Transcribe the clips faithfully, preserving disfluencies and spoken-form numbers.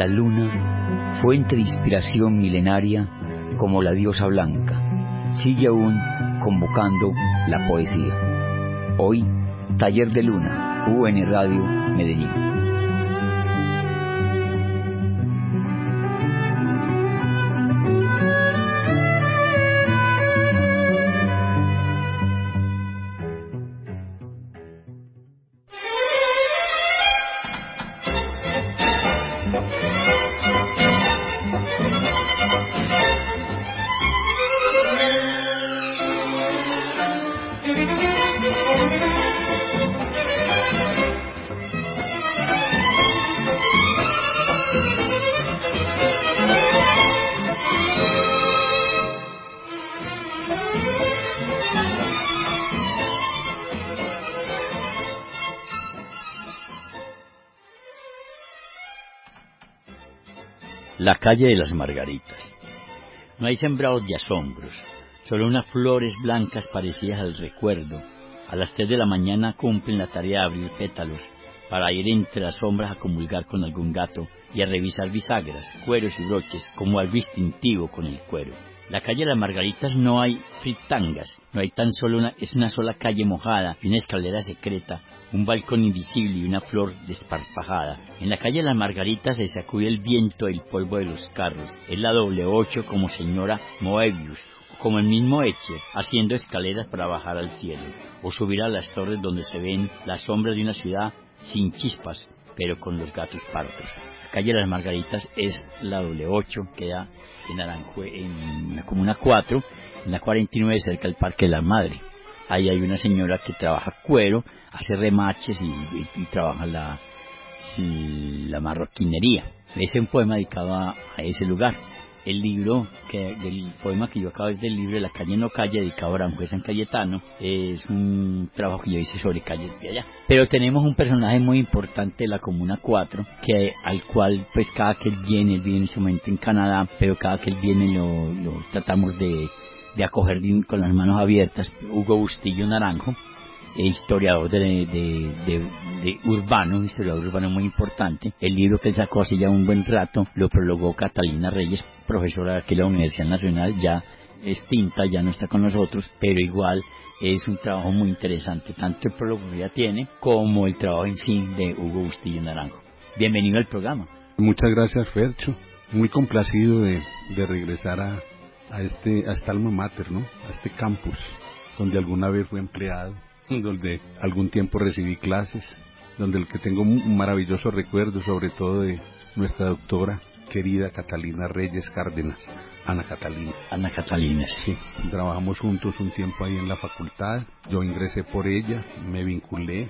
La luna, fuente de inspiración milenaria como la diosa blanca, sigue aún convocando la poesía. Hoy, Taller de Luna, U N Radio, Medellín. La calle de las Margaritas. No hay sembrados de asombros, solo unas flores blancas parecidas al recuerdo. A las tres de la mañana cumplen la tarea de abrir pétalos, para ir entre las sombras a comulgar con algún gato y a revisar bisagras, cueros y broches, como algo instintivo con el cuero. La calle de las Margaritas no hay fritangas, no hay tan solo una, es una sola calle mojada y una escalera secreta, un balcón invisible y una flor desparpajada. En la calle de las Margaritas se sacude el viento del polvo de los carros. Es la doble ocho como señora Moebius, como el mismo Etcher, haciendo escaleras para bajar al cielo, o subir a las torres donde se ven las sombras de una ciudad sin chispas, pero con los gatos partos. La calle de las Margaritas es la doble ocho, queda en Aranjue, en la Comuna cuatro, en la cuarenta y nueve, cerca del Parque de la Madre. Ahí hay una señora que trabaja cuero, hace remaches y, y, y trabaja la, la marroquinería. Es un poema dedicado a, a ese lugar. El libro, que del poema que yo acabo es del libro de La calle no calle, dedicado a Aranjuez San Cayetano, es un trabajo que yo hice sobre calles de allá. Pero tenemos un personaje muy importante de la Comuna cuatro, que al cual pues cada que él viene, él viene en ese momento en Canadá, pero cada que él viene lo, lo tratamos de, de acoger con las manos abiertas. Hugo Bustillo Naranjo, historiador de, de, de, de urbano, un historiador urbano muy importante. El libro que él sacó hace ya un buen rato lo prologó Catalina Reyes, profesora de aquí de la Universidad Nacional, ya extinta, ya no está con nosotros, pero igual es un trabajo muy interesante, tanto el prólogo que ya tiene como el trabajo en sí de Hugo Bustillo Naranjo. Bienvenido al programa. Muchas gracias, Fercho. Muy complacido de, de regresar a, a este a esta alma mater, ¿no? A este campus donde alguna vez fui empleado, donde algún tiempo recibí clases, donde el que tengo un maravilloso recuerdo, sobre todo de nuestra doctora querida Catalina Reyes Cárdenas, Ana Catalina. Ana Catalina, sí. Trabajamos juntos un tiempo ahí en la facultad, yo ingresé por ella, me vinculé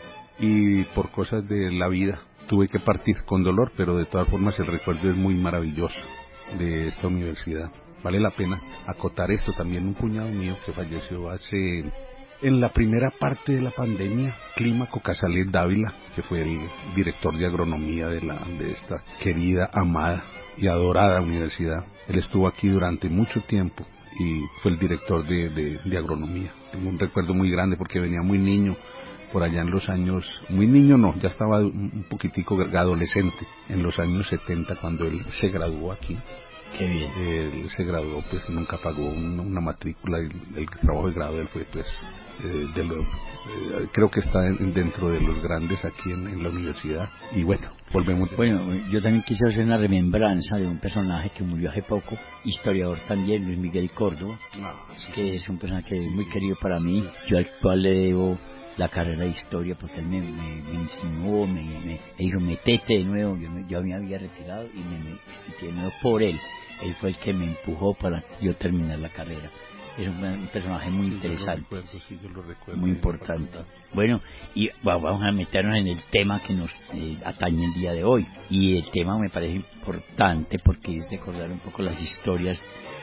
y por cosas de la vida tuve que partir con dolor, pero de todas formas el recuerdo es muy maravilloso de esta universidad. Vale la pena acotar esto, también un cuñado mío que falleció hace... En la primera parte de la pandemia, Clímaco Casalet Dávila, que fue el director de agronomía de, la, de esta querida, amada y adorada universidad, él estuvo aquí durante mucho tiempo y fue el director de, de, de agronomía. Tengo un recuerdo muy grande porque venía muy niño, por allá en los años, muy niño no, ya estaba un poquitico adolescente, en los años setenta cuando él se graduó aquí. Qué bien. Él se graduó, pues nunca pagó una, una matrícula, el, el trabajo de grado de él fue pues eh, de lo, eh, creo que está en, dentro de los grandes aquí en, en la universidad. Y bueno, volvemos. Bueno, yo también quise hacer una remembranza de un personaje que murió hace poco, historiador también, Luis Miguel Córdoba, ah, sí, que es un personaje que sí, es muy sí, querido para mí, sí. Yo al cual le debo la carrera de historia porque él me, me, me enseñó, me, me, me dijo metete de nuevo, yo me, yo me había retirado y me metí de nuevo por él. Él fue el que me empujó para yo terminar la carrera. Es un, un personaje muy sí, interesante, yo lo recuerdo, sí, yo lo recuerdo, muy importante. Bueno, y vamos a meternos en el tema que nos eh, atañe el día de hoy. Y el tema me parece importante porque es recordar un poco las historias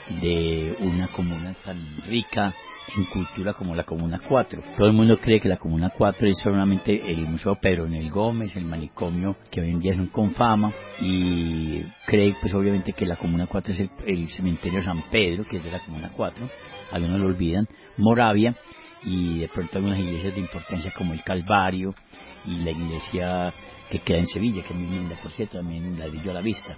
de una comuna tan rica en cultura como la Comuna cuatro. Todo el mundo cree que la Comuna cuatro es solamente el Museo Pedro Nel Gómez, el manicomio que hoy en día es un Confama, y cree pues obviamente que la Comuna cuatro es el, el cementerio San Pedro, que es de la Comuna cuatro, algunos lo olvidan, Moravia, y de pronto algunas iglesias de importancia como el Calvario y la iglesia que queda en Sevilla, que es muy linda, por cierto, también la vi yo a la vista.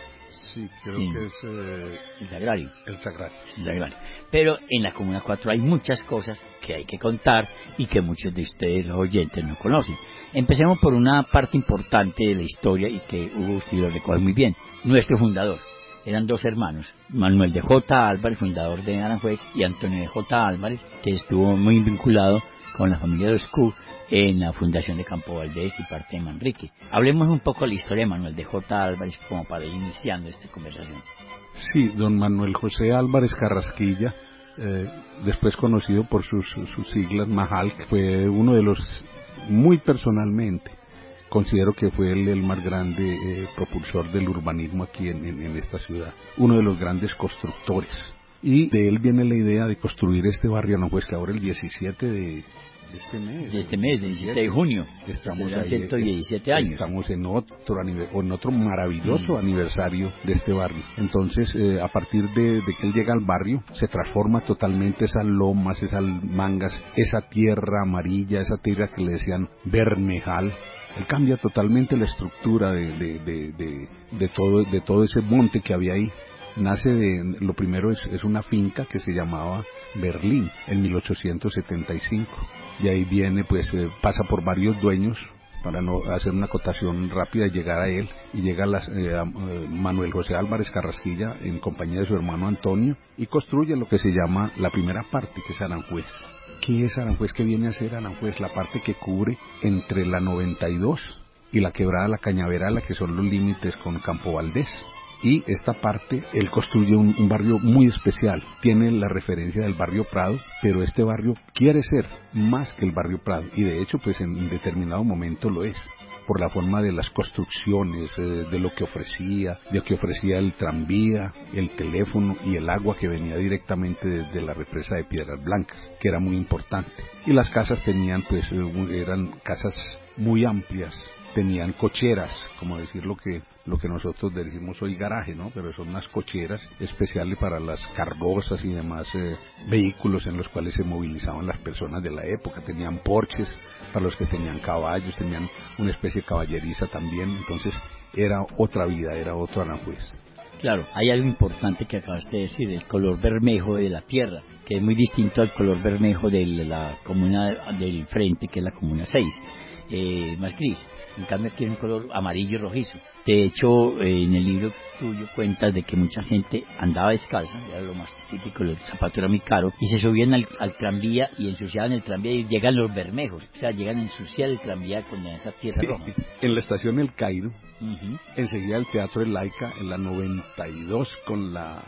Sí, creo Sí. que es eh, El Sagrario. el Sagrario. El Sagrario. Pero en la Comuna cuatro hay muchas cosas que hay que contar y que muchos de ustedes, los oyentes, no conocen. Empecemos por una parte importante de la historia y que Hugo usted lo recoge muy bien. Nuestro fundador. Eran dos hermanos, Manuel de J. Álvarez, fundador de Aranjuez, y Antonio de J. Álvarez, que estuvo muy vinculado con la familia de Oscu en la fundación de Campo Valdés y parte de Manrique. Hablemos un poco de la historia de Manuel de J. Álvarez como para ir iniciando esta conversación. Sí, don Manuel José Álvarez Carrasquilla, eh, después conocido por sus, sus siglas Majal, fue uno de los, muy personalmente, considero que fue el, el más grande eh, propulsor del urbanismo aquí en, en, en esta ciudad, uno de los grandes constructores. Y de él viene la idea de construir este barrio Aranjuez, que ahora el diecisiete de, de este mes. De este mes, del diecisiete de junio. Estamos ahí, ciento diecisiete años. Estamos en otro, en otro maravilloso mm. aniversario de este barrio. Entonces, eh, a partir de, de que él llega al barrio, se transforma totalmente esas lomas, esas mangas, esa tierra amarilla, esa tierra que le decían Bermejal. Él cambia totalmente la estructura de, de, de, de, de, todo, de todo ese monte que había ahí. Nace de, lo primero es, es una finca que se llamaba Berlín en mil ochocientos setenta y cinco, y ahí viene, pues eh, pasa por varios dueños para no hacer una acotación rápida y llegar a él, y llega las, eh, a, eh, Manuel José Álvarez Carrasquilla en compañía de su hermano Antonio, y construye lo que se llama la primera parte, que es Aranjuez. ¿Qué es Aranjuez? ¿Qué viene a ser Aranjuez? La parte que cubre entre la noventa y dos y la quebrada La Cañaveral, que son los límites con Campo Valdés. Y esta parte, él construye un, un barrio muy especial, tiene la referencia del barrio Prado, pero este barrio quiere ser más que el barrio Prado, y de hecho pues en determinado momento lo es, por la forma de las construcciones, eh, de lo que ofrecía, de lo que ofrecía el tranvía, el teléfono y el agua que venía directamente desde la represa de Piedras Blancas, que era muy importante. Y las casas tenían pues, eh, eran casas muy amplias, tenían cocheras, como decir lo que lo que nosotros decimos hoy garaje, ¿no? Pero son unas cocheras especiales para las carrozas y demás eh, vehículos en los cuales se movilizaban las personas de la época. Tenían porches para los que tenían caballos, tenían una especie de caballeriza también. Entonces era otra vida, era otro Aranjuez. Claro, hay algo importante que acabaste de decir, el color bermejo de la tierra, que es muy distinto al color bermejo de la comuna del frente, que es la comuna seis, eh, más gris. En cambio tiene un color amarillo rojizo. De hecho, eh, en el libro tuyo cuentas de que mucha gente andaba descalza, era lo más típico, el zapato era muy caro, y se subían al, al tranvía y ensuciaban el tranvía, y llegan los bermejos, o sea, llegan a ensuciar el tranvía con esa tierra sí, roja. En la estación El Cairo, uh-huh. enseguida el Teatro El Laica, en la noventa y dos con la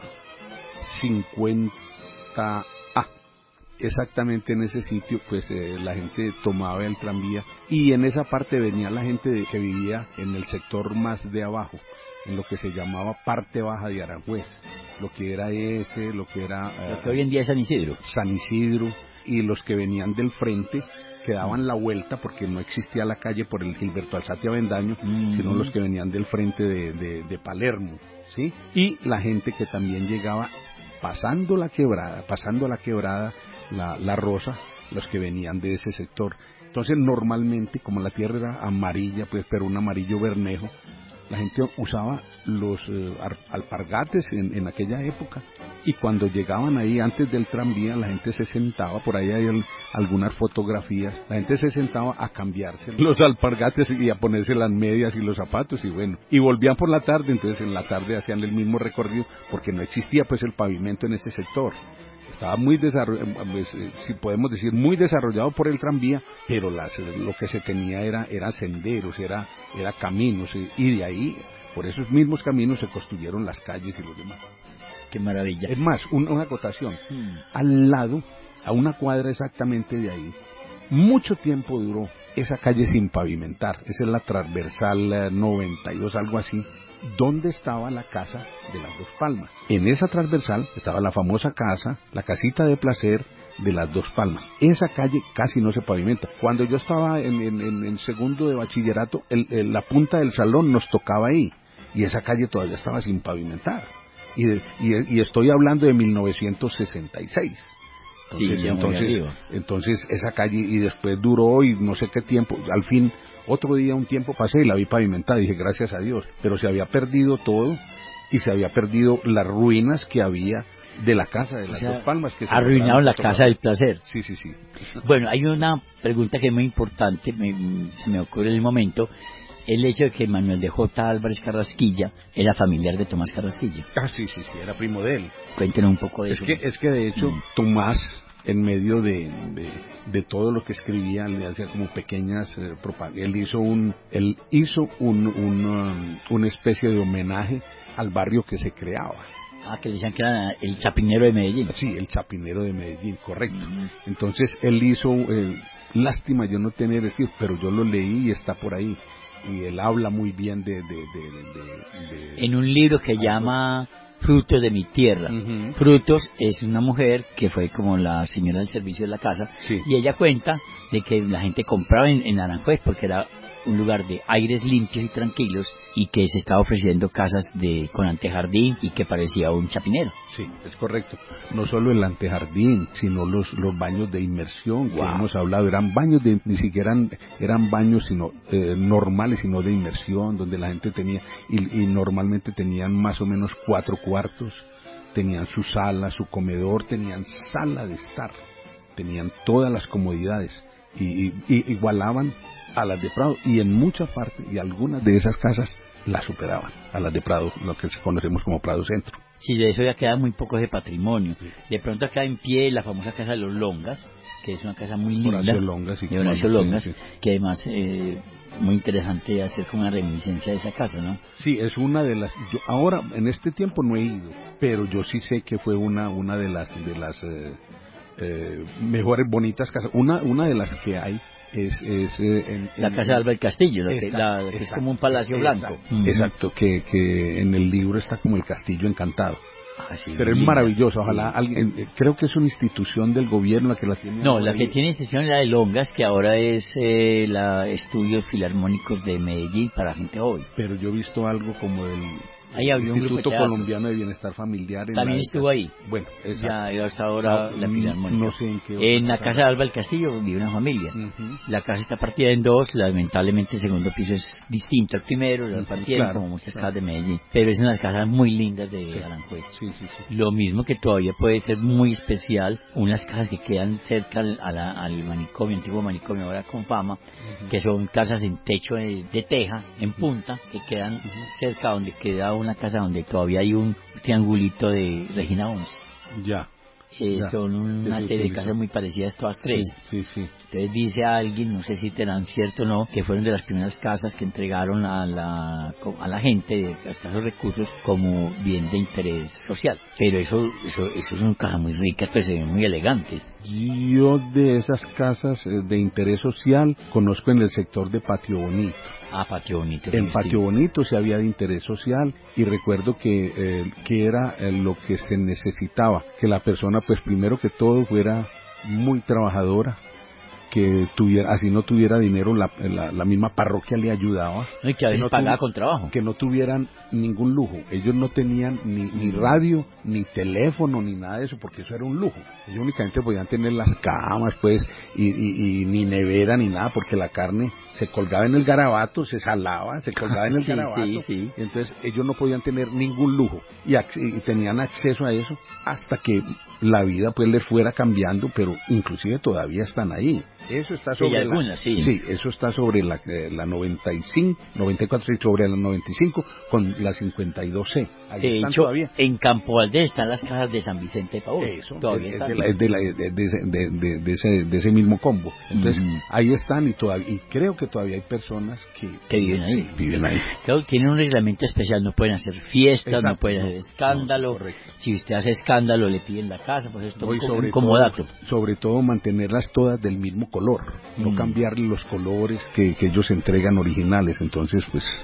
cincuenta A. Exactamente en ese sitio, pues eh, la gente tomaba el tranvía, y en esa parte venía la gente de, que vivía en el sector más de abajo, en lo que se llamaba parte baja de Aranjuez, lo que era ese, lo que era... Lo uh, que hoy en día es San Isidro. San Isidro, y los que venían del frente, que daban la vuelta, porque no existía la calle por el Gilberto Alzate Avendaño, mm. sino los que venían del frente de, de, de Palermo, ¿sí? Y la gente que también llegaba pasando la quebrada, pasando la quebrada, La, la Rosa, los que venían de ese sector. Entonces normalmente, como la tierra era amarilla, pues, pero un amarillo bermejo, la gente usaba los eh, alpargates en, en aquella época, y cuando llegaban ahí antes del tranvía, la gente se sentaba, por ahí hay el, algunas fotografías, la gente se sentaba a cambiarse los alpargates y a ponerse las medias y los zapatos, y bueno, y volvían por la tarde. Entonces en la tarde hacían el mismo recorrido, porque no existía pues el pavimento en ese sector. Estaba muy desarrollado, si podemos decir, muy desarrollado por el tranvía, pero las, lo que se tenía era, era senderos, era, era caminos, y de ahí, por esos mismos caminos se construyeron las calles y los demás. ¡Qué maravilla! Es más, un, una acotación, hmm. al lado, a una cuadra exactamente de ahí, mucho tiempo duró esa calle sin pavimentar, esa es la transversal noventa y dos, algo así, donde estaba la casa de las Dos Palmas. En esa transversal estaba la famosa casa, la casita de placer de las Dos Palmas. Esa calle casi no se pavimenta. Cuando yo estaba en, en, en, en segundo de bachillerato, el, el, la punta del salón nos tocaba ahí, y esa calle todavía estaba sin pavimentar. Y, de, y, y estoy hablando de mil novecientos sesenta y seis. Entonces, sí, entonces, entonces esa calle, y después duró y no sé qué tiempo, al fin, otro día, un tiempo pasé y la vi pavimentada y dije, gracias a Dios, pero se había perdido todo y se había perdido las ruinas que había de la casa de las o sea, Dos Palmas. Que se arruinaron la casa del placer. Sí, sí, sí. Bueno, hay una pregunta que es muy importante, me, se me ocurre en el momento, el hecho de que Manuel de J. Álvarez Carrasquilla era familiar de Tomás Carrasquilla. Ah, sí, sí, sí, era primo de él. Cuéntenos un poco de es eso. Que, es que de hecho, mm. Tomás, en medio de, de, de todo lo que escribía, le hacía como pequeñas eh, propagandas. Él hizo un, él hizo un, un, um, una especie de homenaje al barrio que se creaba. Ah, que le decían que era el Chapinero de Medellín. Sí, el Chapinero de Medellín, correcto. Mm. Entonces él hizo, eh, lástima yo no tener escrito, pero yo lo leí y está por ahí. Y él habla muy bien de... de, de, de, de en un libro que algo. llama Frutos de mi tierra. Uh-huh. Frutos es una mujer que fue como la señora del servicio de la casa, sí. Y ella cuenta de que la gente compraba en, en Aranjuez porque era un lugar de aires limpios y tranquilos y que se estaba ofreciendo casas de con antejardín y que parecía un chapinero. Sí, es correcto. No solo el antejardín, sino los los baños de inmersión que wow. hemos hablado. Eran baños de, ni siquiera eran, eran baños sino eh, normales, sino de inmersión, donde la gente tenía, y, y normalmente tenían más o menos cuatro cuartos, tenían su sala, su comedor, tenían sala de estar, tenían todas las comodidades y, y, y igualaban a las de Prado, y en muchas partes y algunas de esas casas las superaban a las de Prado, lo que conocemos como Prado Centro. Sí, de eso ya queda muy poco de patrimonio. Sí. De pronto queda en pie la famosa casa de los Longas, que es una casa muy linda. Horacio Longas, sí, de Horacio Longas, sí, sí. Que además eh, muy interesante hacer como una reminiscencia de esa casa, ¿no? Sí, es una de las. Yo ahora en este tiempo no he ido, pero yo sí sé que fue una una de las de las eh, eh, mejores bonitas casas. Una una de las que hay. Es, es eh, en, la en, casa de Alba del Castillo, la exacto, que, la, que exacto, es como un palacio exacto, blanco. Uh-huh. Exacto, que, que en el libro está como el castillo encantado. Ah, sí, pero es linda, maravilloso, ojalá sí. alguien, eh, creo que es una institución del gobierno la que la tiene. No, la que tiene institución es la de Longas, que ahora es eh, la Estudios Filarmónicos de Medellín para gente joven. Pero yo he visto algo como del Ahí había Instituto un Colombiano de Bienestar Familiar. En También la estuvo ahí. Bueno, ya, ya hasta ahora no, la Filarmónica. No sé en qué. En la casa de Alba del Castillo vive una familia. Uh-huh. La casa está partida en dos, lamentablemente el segundo piso es distinto al primero, la partida claro, como muchas claro. casas de Medellín. Pero es unas casas muy lindas de sí. Aranjuez. Sí, sí, sí. Lo mismo que todavía puede ser muy especial, unas casas que quedan cerca al, a la, al manicomio, antiguo manicomio, ahora con fama, uh-huh. que son casas en techo de, de teja, en punta, que quedan uh-huh. cerca donde queda una casa donde todavía Todavía hay un triangulito de Regina once. Ya. Eh, ya. Son una Eso serie de casas muy parecidas todas tres. Sí, sí, sí. Entonces dice alguien, no sé si serán cierto o no, que fueron de las primeras casas que entregaron a la a la gente de escasos recursos como bien de interés social. Pero eso eso eso son casas muy ricas, pues se ven muy elegantes. Yo de esas casas de interés social conozco en el sector de Patio Bonito. Ah, Patio Bonito. En sí, Patio sí. Bonito se había de interés social y recuerdo que eh, que era eh, lo que se necesitaba, que la persona pues primero que todo fuera muy trabajadora, que tuviera, así no tuviera dinero, la, la, la misma parroquia le ayudaba. No, y que a veces no pagaba tuvi- con trabajo. Que no tuvieran ningún lujo. Ellos no tenían ni, ni radio, ni teléfono, ni nada de eso, porque eso era un lujo. Ellos únicamente podían tener las camas, pues, y, y, y ni nevera, ni nada, porque la carne se colgaba en el garabato, se salaba, se colgaba en el sí, garabato. Sí, sí. Y entonces ellos no podían tener ningún lujo. Y, ac- y tenían acceso a eso hasta que la vida pues les fuera cambiando, pero inclusive todavía están ahí. Eso está sobre sí, la, algunas, sí. sí, eso está sobre la, eh, la noventa y cinco, noventa y cuatro y sobre la noventa y cinco con la cincuenta y dos C. Ahí De están hecho, todavía. en Campo Valdés están las casas de San Vicente de Paúl. Eso, todavía es, están. de, la, es de, la, de, de, ese, de, de, de, ese, de ese mismo combo. Entonces, mm. ahí están y todavía, y creo que todavía hay personas que, que viven ahí. Sí, viven ahí. Claro, tienen un reglamento especial, no pueden hacer fiestas, Exacto, no pueden hacer escándalo. No, si usted hace escándalo, le piden la casa, pues esto no, es sobre un comodato. Todo, sobre todo mantenerlas todas del mismo color, no mm. cambiarle los colores que, que ellos entregan originales. Entonces, pues,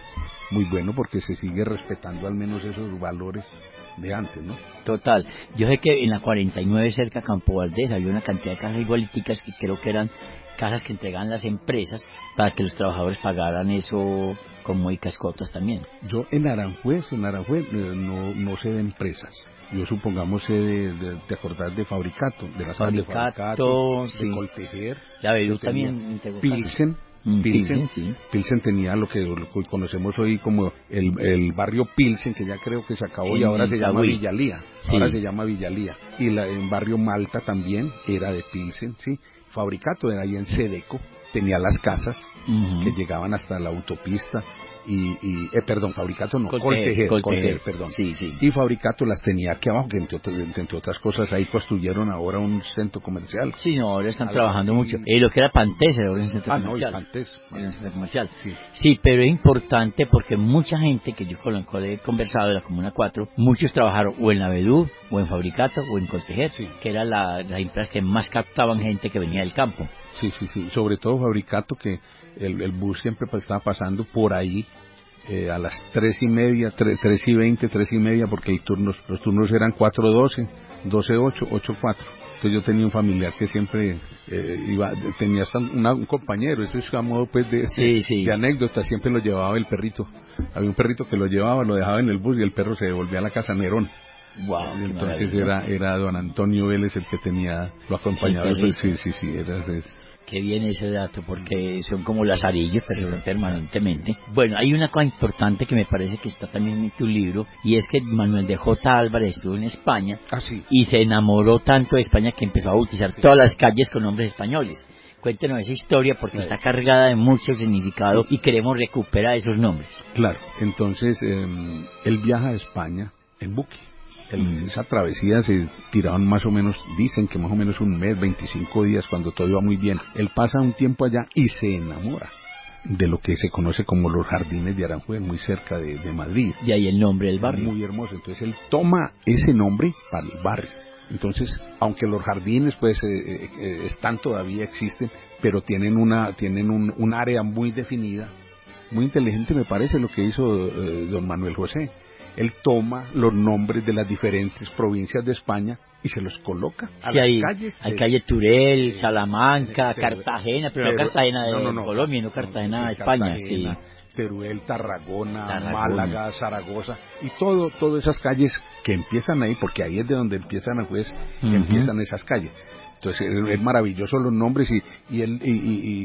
muy bueno porque se sigue respetando al menos esos valores de antes, ¿no? Total. Yo sé que en la cuarenta y nueve cerca a Campo Valdés había una cantidad de casas igualiticas que creo que eran casas que entregaban las empresas para que los trabajadores pagaran eso con muy cascotas también. Yo en Aranjuez, en Aranjuez eh, no, no sé de empresas. Yo supongamos sé de, de, ¿te acordás de Fabricato? De las Fabricato, de Fabricato, sí. de Coltejer. La Bedú también. Pilsen. Mm, Pilsen, Pilsen, sí. Pilsen tenía lo que, lo que conocemos hoy como el, el barrio Pilsen, que ya creo que se acabó en y ahora se llama Itagüí. Villalía. Sí. Ahora se llama Villalía. Y la, en barrio Malta también era de Pilsen, ¿sí? Fabricato era ahí en Sedeco, tenía las casas uh-huh. que llegaban hasta la autopista. Y, y eh, perdón, Fabricato no, Coltejer, Coltejer, Coltejer, perdón. Sí, sí. Y Fabricato las tenía aquí abajo, que entre otras, entre otras cosas ahí construyeron ahora un centro comercial. Sí, no, ahora están Algo trabajando así. mucho. Eh, lo que era Pantés era un centro ah, comercial. No, Pantés. Era un centro comercial. Sí. sí, pero es importante porque mucha gente que yo con he conversado de la Comuna cuatro, muchos trabajaron o en la Bedú, o en Fabricato, o en Coltejer, sí. que eran la, las empresas que más captaban gente que venía del campo. Sí, sí, sí. Sobre todo Fabricato, que el, el bus siempre estaba pasando por ahí. Eh, a las tres y media, tres, tres y veinte, tres y media, porque el turnos, los turnos eran cuatro doce, doce ocho, ocho cuatro. Entonces yo tenía un familiar que siempre eh, iba, tenía hasta una, un compañero, eso es a modo pues de, sí, de, sí. de anécdota, siempre lo llevaba el perrito. Había un perrito que lo llevaba, lo dejaba en el bus y el perro se devolvía a la casa Nerón. Wow, entonces era era don Antonio Vélez el que tenía, lo acompañaba. Sí, sí, sí, sí, era... Es, Qué bien ese dato, porque son como lazarillos, pero sí, permanentemente. Sí. Bueno, hay una cosa importante que me parece que está también en tu libro, y es que Manuel de J. Álvarez estuvo en España, ah, sí. y se enamoró tanto de España que empezó a bautizar sí. todas las calles con nombres españoles. Cuéntenos esa historia, porque claro. está cargada de mucho significado, sí. y queremos recuperar esos nombres. Claro, entonces, eh, él viaja a España en buque. El, mm. Esa travesía se tiraron más o menos, dicen que más o menos un mes, veinticinco días, cuando todo iba muy bien. Él pasa un tiempo allá y se enamora de lo que se conoce como los Jardines de Aranjuez, muy cerca de, de Madrid. Y ahí el nombre del barrio. Muy hermoso. Entonces él toma ese nombre para el barrio. Entonces, aunque los jardines pues eh, eh, están todavía existen, pero tienen una tienen un, un área muy definida, muy inteligente me parece lo que hizo eh, don Manuel José. Él toma los nombres de las diferentes provincias de España y se los coloca a sí, las hay, calles. Hay de, calle Turel, de, Salamanca, de, Cartagena, pero, pero no Cartagena de no, no, no, Colombia, no Cartagena de sí, España. Cartagena, sí. Teruel, Tarragona, Tarragona, Málaga, Zaragoza y todo, todas esas calles que empiezan ahí, porque ahí es de donde empiezan a juez, uh-huh. empiezan esas calles. Entonces es maravilloso los nombres y y, el, y, y,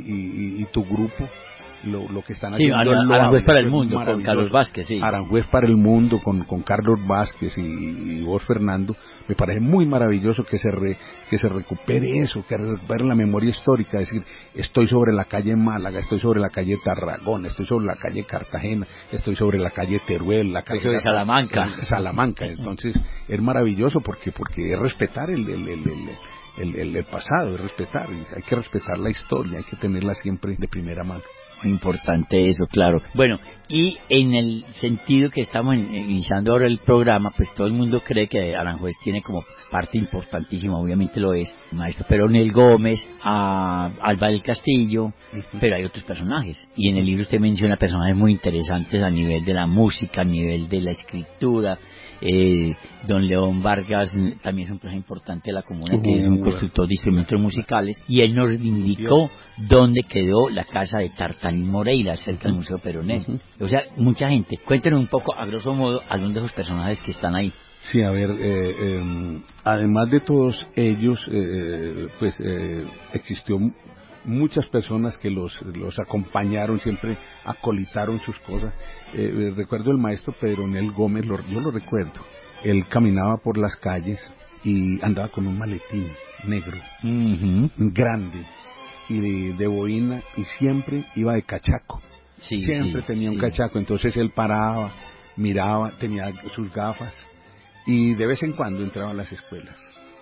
y, y, y tu grupo. Lo, lo que están sí, haciendo Aran, Aranjuez para el mundo con Carlos Vázquez, sí. Aranjuez para el mundo con, con Carlos Vázquez y, y vos, Fernando, me parece muy maravilloso que se re, que se recupere eso, que recupere la memoria histórica, es decir, estoy sobre la calle Málaga, estoy sobre la calle Tarragona, estoy sobre la calle Cartagena, estoy sobre la calle Teruel, la calle de Salamanca. Salamanca, entonces es maravilloso porque porque es respetar el el, el, el El, el, el pasado, es respetar, hay que respetar la historia, hay que tenerla siempre de primera mano. Muy importante eso, claro. Bueno, y en el sentido que estamos iniciando ahora el programa, pues todo el mundo cree que Aranjuez tiene como parte importantísima, obviamente lo es, maestro Peronel Gómez, a Alba del Castillo, uh-huh. pero hay otros personajes. Y en el libro usted menciona personajes muy interesantes a nivel de la música, a nivel de la escritura. Eh, don León Vargas también es un personaje importante de la comuna, que es un constructor de instrumentos musicales, y él nos indicó dónde quedó la casa de Tartanín Moreira, cerca del Museo Peronel. Uh-huh. O sea, mucha gente. Cuéntenos un poco, a grosso modo, algunos de esos personajes que están ahí. Sí, a ver, eh, eh, además de todos ellos, eh, pues eh, existió muchas personas que los los acompañaron, siempre acolitaron sus cosas. Eh, recuerdo el maestro Pedronel Gómez, lo, yo lo recuerdo. Él caminaba por las calles y andaba con un maletín negro, uh-huh. grande, y de, de boina, y siempre iba de cachaco. Sí, siempre sí, tenía sí. un cachaco, entonces él paraba, miraba, tenía sus gafas, y de vez en cuando entraba a las escuelas.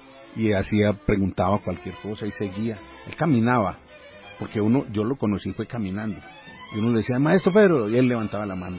Y hacía, preguntaba cualquier cosa y seguía. Él caminaba. Porque uno, yo lo conocí fue caminando, y uno le decía, maestro Pedro, y él levantaba la mano,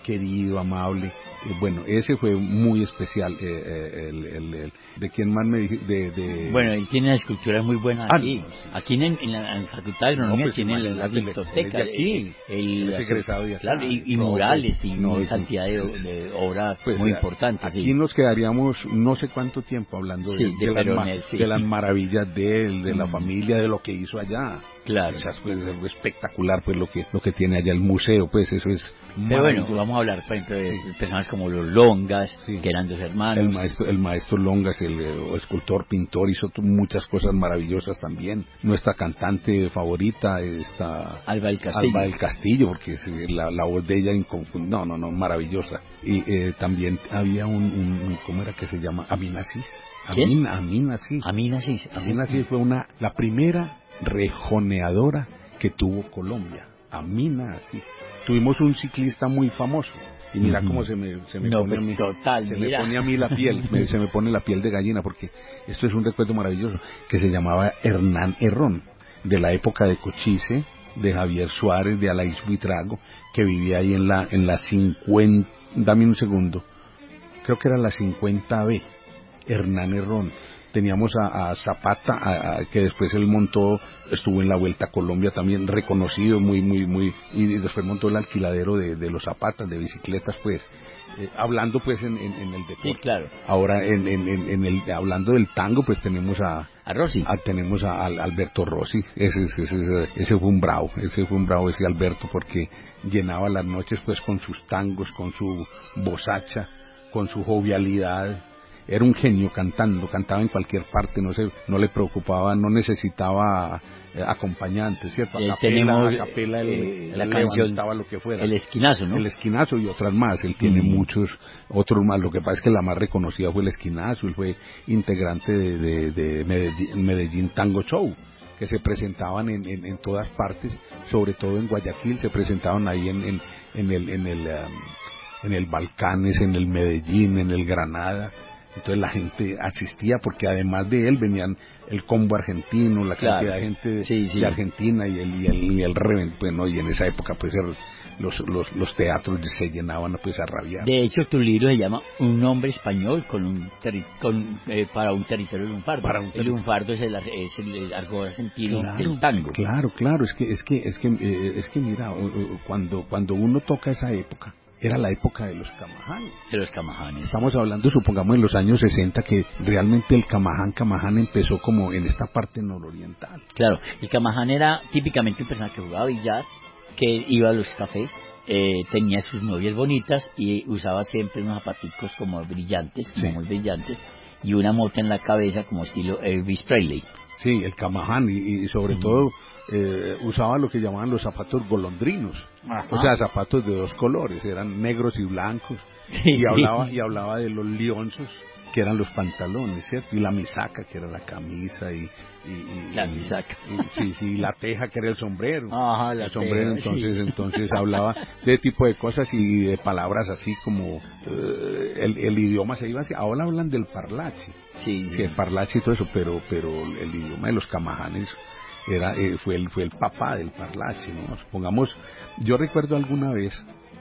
querido, amable. Eh, bueno, ese fue muy especial. Eh, eh, el, el, el, ¿De quién más me dije? De, de... Bueno, él tiene las esculturas muy buenas Ah, aquí. no, sí. Aquí en, en, la, en la Facultad de Agronomía No, pues tiene la, la imagínate, biblioteca, él es de aquí, el, él el- es egresado de acá, claro, y, y no, murales y no, una es- cantidad de, de obras Pues muy eh, importantes. aquí Sí, nos quedaríamos no sé cuánto tiempo hablando de, Sí, de de las, ma- Peronet, sí. de las maravillas de él, de la Mm. familia, de lo que hizo allá. claro. O sea, es, pues, algo espectacular pues lo que lo que tiene allá el museo, pues eso es Pero bueno, maravilloso. vamos a hablar, por ejemplo, de personas como los Longas, Sí. que eran dos hermanos. El maestro, el maestro Longas, el, eh, escultor, pintor, hizo tu- muchas cosas maravillosas también. Nuestra cantante favorita, esta Alba del Castillo. Alba del Castillo, porque es, eh, la, la voz de ella inconfundible, no, no, no, maravillosa. Y eh, también había un, un, ¿cómo era que se llama? Amina Cis. ¿Quién? Amina, Amina Cis. Amina sí. sí, Amina sí. Cis fue una, la primera rejoneadora que tuvo Colombia. Amina Cis. Tuvimos un ciclista muy famoso. Y mira Ujú. cómo se me, se me No, pone pues, a mí, total, se mira. me pone a mí la piel, me- se me pone la piel de gallina, porque esto es un recuerdo maravilloso, que se llamaba Hernán Herrón, de la época de Cochise, de Javier Suárez, de Alaís Buitrago, que vivía ahí en la, en la cincuenta, dame un segundo, creo que era la cincuenta B, Hernán Herrón. Teníamos a, a Zapata, a- a- que después él montó, estuvo en la Vuelta a Colombia también, reconocido, muy, muy, muy, y después montó el alquiladero de, de los Zapatas, de bicicletas, pues, eh, hablando pues en, en, en el deporte. Sí, claro. Ahora, en, en, en, en el, hablando del tango, pues tenemos a, A Rossi. a- tenemos a, a Alberto Rossi, ese, ese, ese, ese fue un bravo, ese fue un bravo ese Alberto, porque llenaba las noches pues con sus tangos, con su bosacha, con su jovialidad. Era un genio cantando, cantaba en cualquier parte, no se, no le preocupaba, no necesitaba eh, acompañantes, ¿cierto? A Eh, capela, tenemos, a capela él, eh, él la canción levantaba lo que fuera. El Esquinazo, ¿no? El Esquinazo y otras más, él tiene Mm. muchos otros más, lo que pasa es que la más reconocida fue el Esquinazo, él fue integrante de, de, de Medellín, Medellín Tango Show, que se presentaban en, en, en todas partes, sobre todo en Guayaquil, se presentaban ahí en, en, en el, en el, um, en el Balcanes, en el Medellín, en el Granada. Entonces la gente asistía porque además de él venían el combo argentino, la Claro. cantidad de gente de, Sí, sí. de Argentina y el y el, y el Reven, pues, ¿no? Y en esa época pues el- los, los, los teatros se llenaban pues a rabiar. De hecho, tu libro se llama Un hombre español con un terri- con, eh, para un territorio lunfardo. Para un el terri- lunfardo es el, ar- es el argot argentino Claro, del tango. claro, claro, es que es que es que eh, es que mira, o- o- cuando cuando uno toca esa época, era la época de los camajanes. De los camajanes. Estamos hablando, supongamos, en los años sesenta, que realmente el camaján, camaján empezó como en esta parte nororiental. Claro, el camaján era típicamente un personaje que jugaba billar, que iba a los cafés, eh, tenía sus novias bonitas y usaba siempre unos zapaticos como brillantes, como Sí. muy brillantes, y una mota en la cabeza como estilo Elvis Presley. Sí, el camaján, y, y sobre Ujú. todo eh, usaba lo que llamaban los zapatos golondrinos, Ajá. o sea, zapatos de dos colores, eran negros y blancos, Sí, y sí. hablaba y hablaba de los lionzos, que eran los pantalones, ¿cierto? Y la misaca, que era la camisa, y... y- y- La y- misaca. y- sí, sí, la teja, que era el sombrero. Ajá, la el sombrero, teja, entonces, sí. entonces hablaba de tipo de cosas y de palabras así como eh, el, el idioma se iba hacia... Ahora hablan del parlachi, Sí, sí, el parlachi y todo eso, pero, pero el idioma de los camajanes era, eh, fue, el, fue el papá del parlachi, ¿no? Supongamos, yo recuerdo alguna vez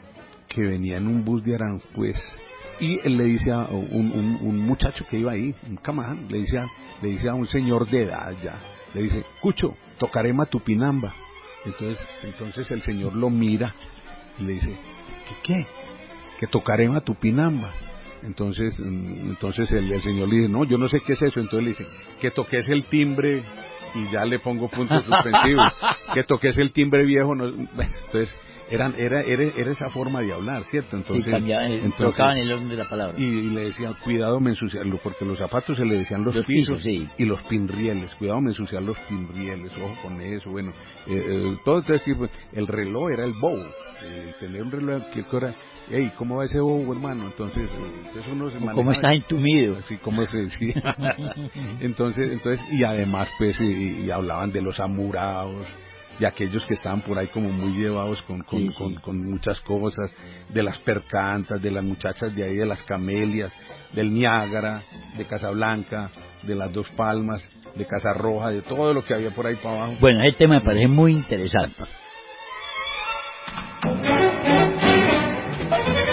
que venía en un bus de Aranjuez y él le dice a un, un, un muchacho que iba ahí, un camaján, le dice, a, le dice a un señor de edad ya, le dice, Cucho, tocaré Matupinamba. Entonces, entonces el señor lo mira y le dice, ¿qué qué? Que tocaré Matupinamba. Entonces, mm, entonces el, el señor le dice, no, yo no sé qué es eso. Entonces le dice, que toques el timbre, y ya le pongo puntos suspensivos, que toques el timbre viejo. No, bueno, entonces, eran, era, era, era esa forma de hablar, ¿cierto? Entonces, sí, cambiaban, entonces trocaban el orden de la palabra. y, y le decían, cuidado me ensuciarlo, porque los zapatos se le decían los, Los pisos, pisos, sí. y los pinrieles, cuidado me ensuciar los pinrieles, ojo con eso, bueno, eh, eh, todo este tipo, el reloj era el bow, eh, tener un reloj, que era, hey, ¿cómo va ese bow, hermano? Entonces, eh, entonces uno se ¿Cómo manejaba- estás entumido? así como se decía. entonces, entonces, y además, pues, y, y hablaban de los amuraos, y aquellos que estaban por ahí como muy llevados con, con, Sí, con, sí. con muchas cosas, de las percantas, de las muchachas de ahí, de las camelias, del Niágara, de Casablanca, de las Dos Palmas, de Casa Roja, de todo lo que había por ahí para abajo. Bueno, ese tema me parece muy interesante.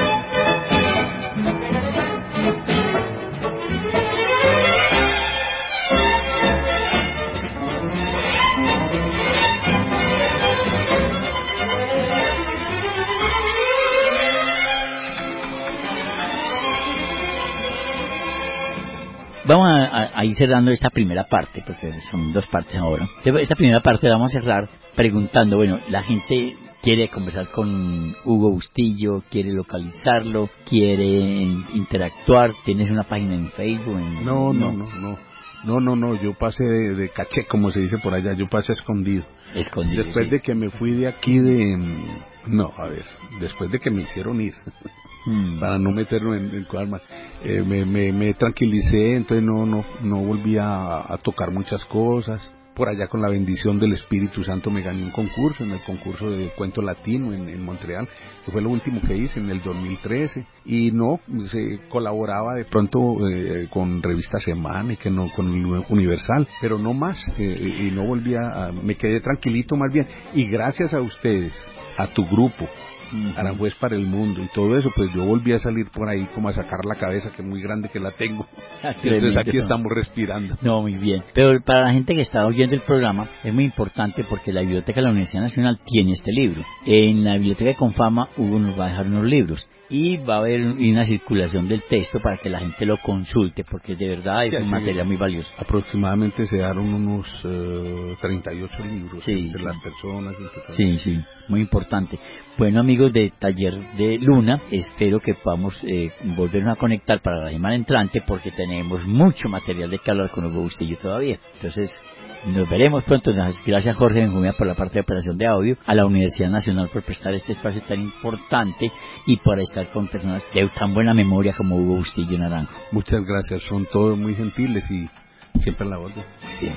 ahí cerrando esta primera parte, porque son dos partes ahora. Esta primera parte la vamos a cerrar preguntando, bueno, la gente quiere conversar con Hugo Bustillo, quiere localizarlo, quiere interactuar, ¿tienes una página en Facebook? En... No, no, no, no, no, no, no, yo pasé de, de caché, como se dice por allá, yo pasé escondido. Escondido, Después sí. de que me fui de aquí de... No, a ver, después de que me hicieron ir, mm. para no meterme en, en cosas más, eh, me, me, me tranquilicé, entonces no, no, no volví a, a tocar muchas cosas. Por allá, con la bendición del Espíritu Santo, me gané un concurso, en el concurso de cuento latino en, en Montreal, que fue lo último que hice en el dos mil trece, y no, se colaboraba de pronto eh, con Revista Semana y que no con Universal, pero no más, eh, y no volví a, me quedé tranquilito más bien, y gracias a ustedes, a tu grupo, Aranjuez para el mundo y todo eso, pues yo volví a salir por ahí como a sacar la cabeza, que es muy grande que la tengo. Entonces aquí estamos respirando. No, muy bien. Pero para la gente que está oyendo el programa es muy importante, porque la Biblioteca de la Universidad Nacional tiene este libro. En la Biblioteca de Confama Hugo nos va a dejar unos libros y va a haber una circulación del texto para que la gente lo consulte, porque de verdad es sí, un sí, material muy valioso. Aproximadamente se dieron unos uh, treinta y ocho libros sí, entre sí. las personas. Entre sí, sí, muy importante. Bueno, amigos de Taller de Luna, espero que podamos eh, volvernos a conectar para la semana entrante, porque tenemos mucho material de que hablar con Hugo Bustillo todavía. Entonces, nos veremos pronto. Gracias, Jorge Benjumea, por la parte de operación de audio, a la Universidad Nacional por prestar este espacio tan importante y por estar con personas de tan buena memoria como Hugo Bustillo Naranjo. Muchas gracias, son todos muy gentiles y siempre a la orden. Bien.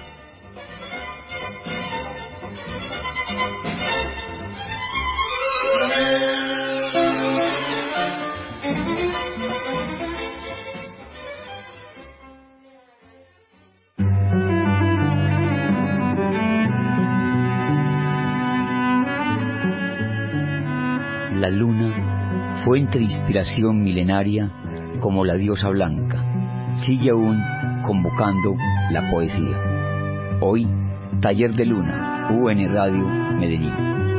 La luna, fuente de inspiración milenaria como la diosa blanca, sigue aún convocando la poesía. Hoy, Taller de Luna, U N Radio, Medellín.